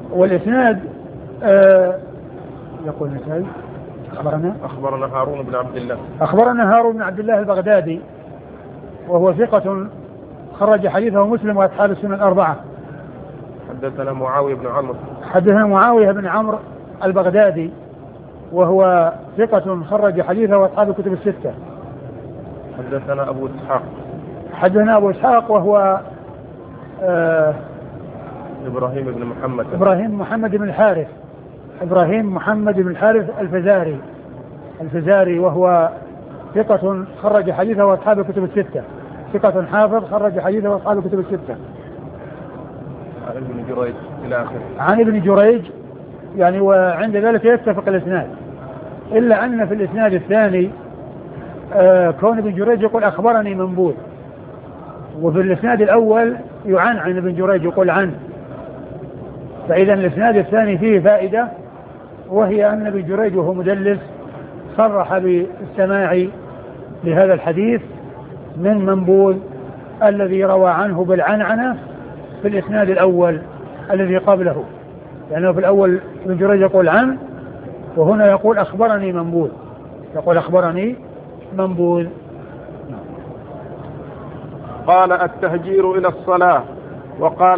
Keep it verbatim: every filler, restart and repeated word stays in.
والإسناد آه يقول مثال أخبرنا أخبرنا هارون بن عبد الله أخبرنا هارون بن عبد الله البغدادي وهو ثقة خرج حديثه مسلم وأصحاب السنن الأربعة. حدثنا معاوية بن عمرو حدثنا معاوية بن عمرو البغدادي وهو ثقة خرج حديثه وأصحاب الكتب الستة. حدثنا أبو إسحاق حدثنا أبو إسحاق وهو آه إبراهيم بن محمد إبراهيم محمد بن الحارث إبراهيم محمد بن الحارث الفزاري الفزاري وهو ثقة خرج حديثه وأصحاب الكتب الستة. ثقة حافظ خرج حديثه وأصحاب الكتب الستة. عن ابن جريج إلى آخره. عن ابن جريج يعني وعند ذلك يتفق الإسناد إلا أن في الإسناد الثاني آه كون ابن جريج يقول أخبرني منبوذ وفي الإسناد الأول يعان عن ابن جريج يقول عنه. فإذا الإسناد الثاني فيه فائدة وهي أن ابن جريج وهو مدلس صرح بالسماع لهذا الحديث من منبوذ الذي روى عنه بالعنعنة في الإسناد الأول الذي قبله لأنه في الأول ابن جريج يقول عن وهنا يقول أخبرني منبوذ يقول أخبرني منبوذ. قال التهجير إلى الصلاة وقال